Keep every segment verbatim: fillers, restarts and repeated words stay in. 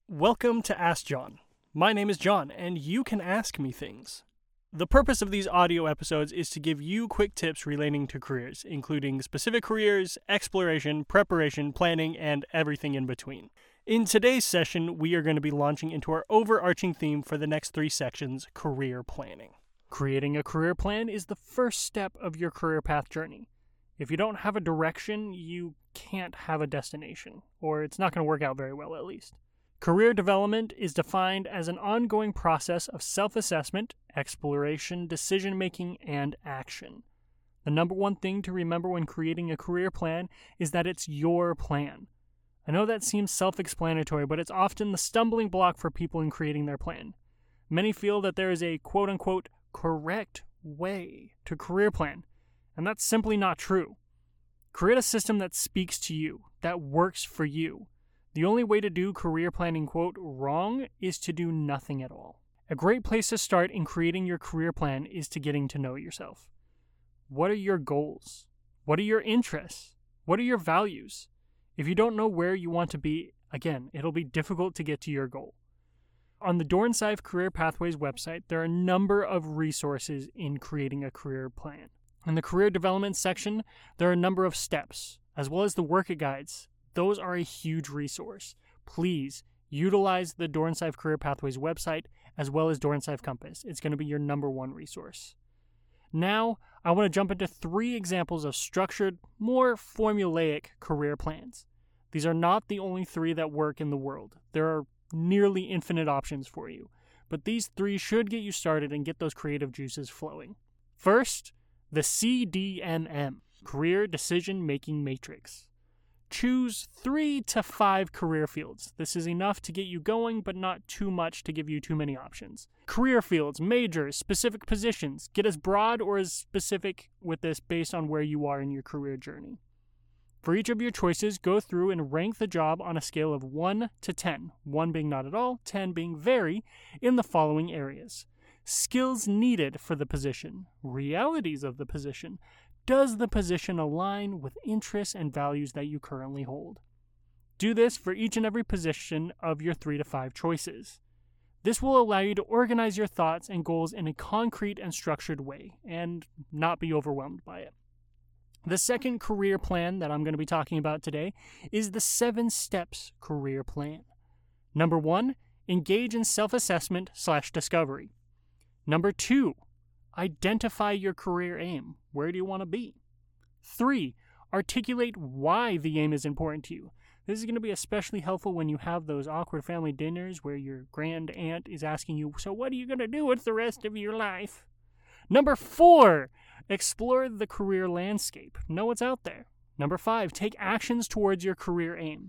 Welcome to Ask John. My name is John, and you can ask me things. The purpose of these audio episodes is to give you quick tips relating to careers, including specific careers, exploration, preparation, planning, and everything in between. In today's session, we are going to be launching into our overarching theme for the next three sections, career planning. Creating a career plan is the first step of your career path journey. If you don't have a direction, you can't have a destination, or it's not going to work out very well at least. Career development is defined as an ongoing process of self-assessment, exploration, decision-making, and action. The number one thing to remember when creating a career plan is that it's your plan. I know that seems self-explanatory, but it's often the stumbling block for people in creating their plan. Many feel that there is a quote-unquote correct way to career plan, and that's simply not true. Create a system that speaks to you, that works for you. The only way to do career planning, quote, wrong is to do nothing at all. A great place to start in creating your career plan is to getting to know yourself. What are your goals? What are your interests? What are your values? If you don't know where you want to be, again, it'll be difficult to get to your goal. On the Dornsife Career Pathways website, there are a number of resources in creating a career plan. In the career development section, there are a number of steps, as well as the work guides. Those are a huge resource. Please utilize the Dornsife Career Pathways website as well as Dornsife Compass. It's going to be your number one resource. Now, I want to jump into three examples of structured, more formulaic career plans. These are not the only three that work in the world. There are nearly infinite options for you, but these three should get you started and get those creative juices flowing. First, the C D M M, Career Decision Making Matrix. Choose three to five career fields. This is enough to get you going, but not too much to give you too many options. Career fields, majors, specific positions. Get as broad or as specific with this based on where you are in your career journey. For each of your choices, go through and rank the job on a scale of one to ten, one being not at all, ten being very, in the following areas. Skills needed for the position, realities of the position. Does the position align with interests and values that you currently hold? Do this for each and every position of your three to five choices. This will allow you to organize your thoughts and goals in a concrete and structured way and not be overwhelmed by it. The second career plan that I'm going to be talking about today is the seven steps career plan. Number one, engage in self-assessment slash discovery. Number two, identify your career aim. Where do you want to be? Three, articulate why the aim is important to you. This is going to be especially helpful when you have those awkward family dinners where your grand aunt is asking you, so what are you going to do with the rest of your life? Number four, explore the career landscape. Know what's out there. Number five, take actions towards your career aim.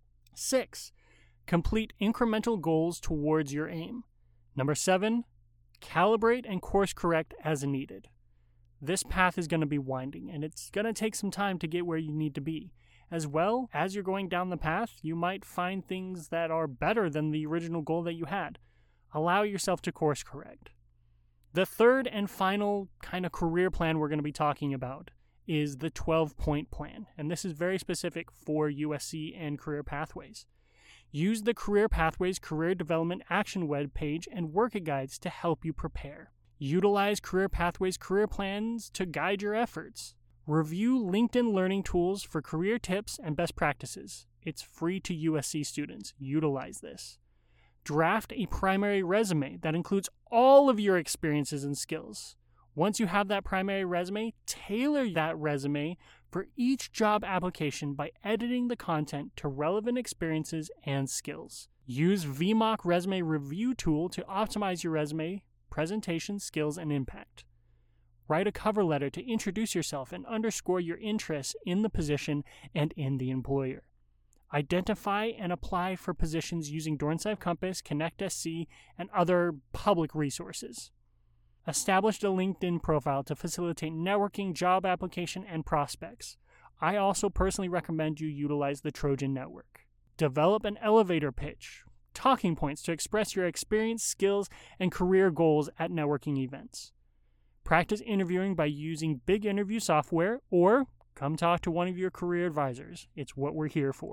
Six, complete incremental goals towards your aim. Number seven, calibrate and course correct as needed. This path is going to be winding, and it's going to take some time to get where you need to be. As well, as you're going down the path, you might find things that are better than the original goal that you had. Allow yourself to course correct. The third and final kind of career plan we're going to be talking about is the twelve-point plan, and this is very specific for U S C and career pathways. Use the Career Pathways Career Development Action web page and work guides to help you prepare. Utilize Career Pathways career plans to guide your efforts. Review LinkedIn learning tools for career tips and best practices. It's free to U S C students. Utilize this. Draft a primary resume that includes all of your experiences and skills. Once you have that primary resume, tailor that resume for each job application by editing the content to relevant experiences and skills. Use V MOC Resume Review tool to optimize your resume, presentation, skills, and impact. Write a cover letter to introduce yourself and underscore your interest in the position and in the employer. Identify and apply for positions using Dornsife Compass, Connect S C, and other public resources. Establish a LinkedIn profile to facilitate networking, job application, and prospects. I also personally recommend you utilize the Trojan Network. Develop an elevator pitch, talking points to express your experience, skills, and career goals at networking events. Practice interviewing by using big interview software or come talk to one of your career advisors. It's what we're here for.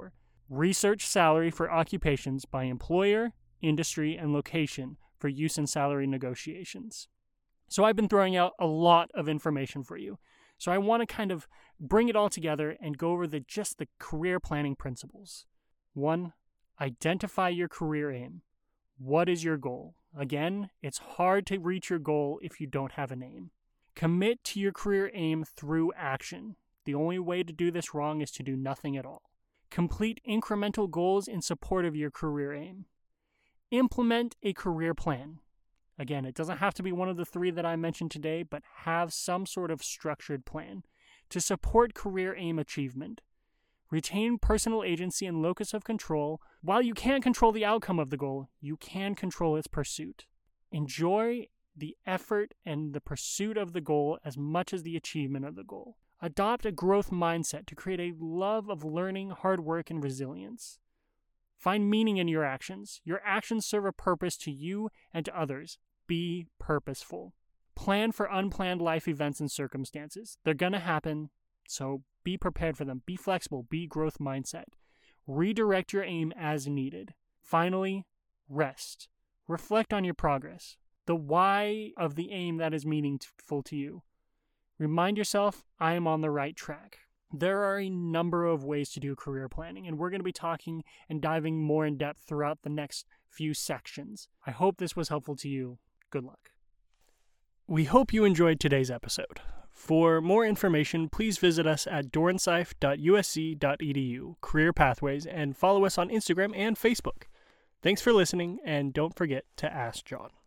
Research salary for occupations by employer, industry, and location for use in salary negotiations. So I've been throwing out a lot of information for you. So I want to kind of bring it all together and go over the just the career planning principles. One, identify your career aim. What is your goal? Again, it's hard to reach your goal if you don't have an aim. Commit to your career aim through action. The only way to do this wrong is to do nothing at all. Complete incremental goals in support of your career aim. Implement a career plan. Again, it doesn't have to be one of the three that I mentioned today, but have some sort of structured plan to support career aim achievement. Retain personal agency and locus of control. While you can't control the outcome of the goal, you can control its pursuit. Enjoy the effort and the pursuit of the goal as much as the achievement of the goal. Adopt a growth mindset to create a love of learning, hard work, and resilience. Find meaning in your actions. Your actions serve a purpose to you and to others. Be purposeful. Plan for unplanned life events and circumstances. They're going to happen, so be prepared for them. Be flexible. Be growth mindset. Redirect your aim as needed. Finally, rest. Reflect on your progress. The why of the aim that is meaningful to you. Remind yourself, I am on the right track. There are a number of ways to do career planning, and we're going to be talking and diving more in depth throughout the next few sections. I hope this was helpful to you. Good luck. We hope you enjoyed today's episode. For more information, please visit us at dornsife dot u s c dot e d u, Career Pathways, and follow us on Instagram and Facebook. Thanks for listening, and don't forget to ask John.